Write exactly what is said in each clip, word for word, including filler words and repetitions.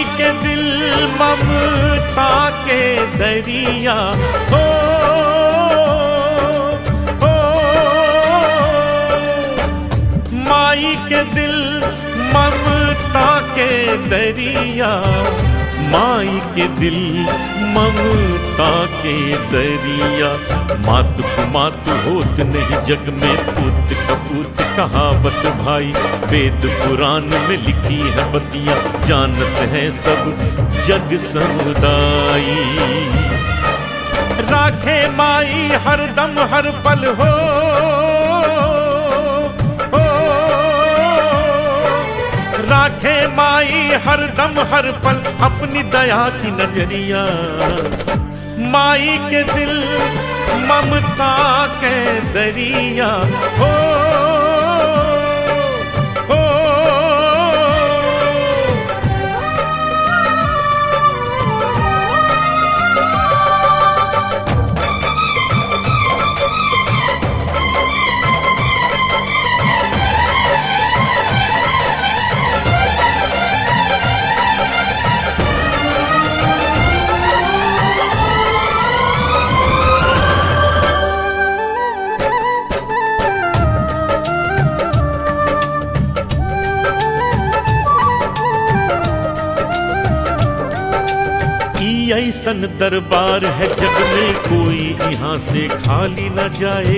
के दिल ममता के दरिया हो, हो माई के दिल ममता के दरिया, माई के दिल ममता के दरिया। मातु को मातु होत नहीं जग में, पूत कपूत कहावत भाई, वेद पुराण में लिखी है बतिया, जानत है सब जग समुदाई। राखे माई हर दम हर पल हो, राखे माई हर दम हर पल अपनी दया की नजरिया। माई के दिल ममता के दरिया हो, हो ऐसन दरबार है जग में कोई यहाँ से खाली न जाए।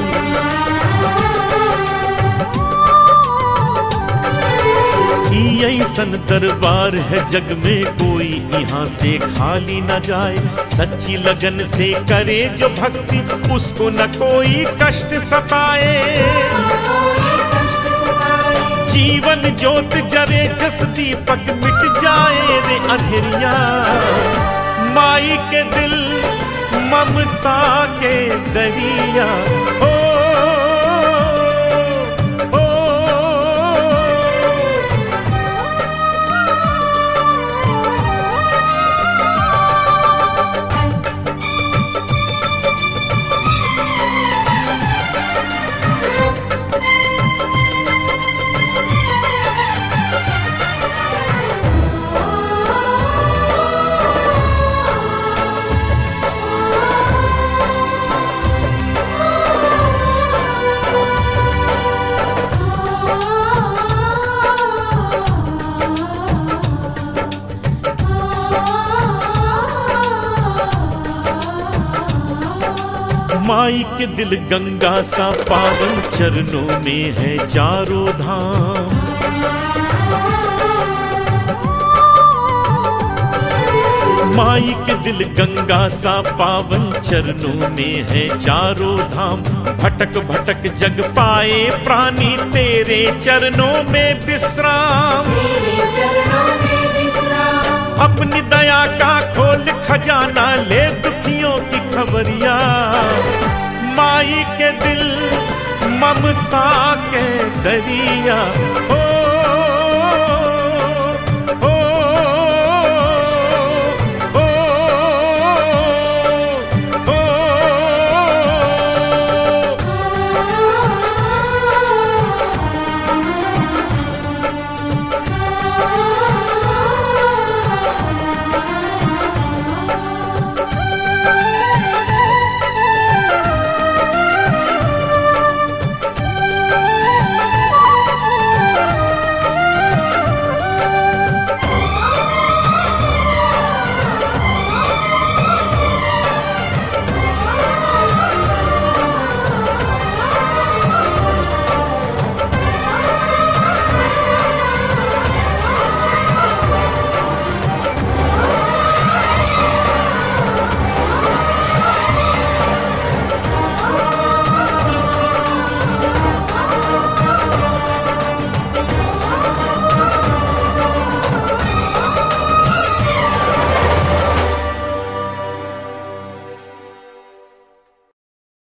ऐसन दरबार है जग में कोई यहाँ से खाली न जाए। सच्ची लगन से करे जो भक्ति उसको न कोई कष्ट सताए। जीवन ज्योत जरे जस दीपक मिट जाए रे अंधेरिया। माई के दिल ममता के दरिया हो, हो माई के दिल गंगा सा पावन चरणों में है चारों धाम। माई के दिल गंगा सा पावन चरणों में है चारों धाम। भटक भटक जग पाए प्राणी तेरे चरणों में विश्राम। अपनी दया का खोल खजाना ले दुखियों की खबरिया। माई के दिल ममता के दरिया हो,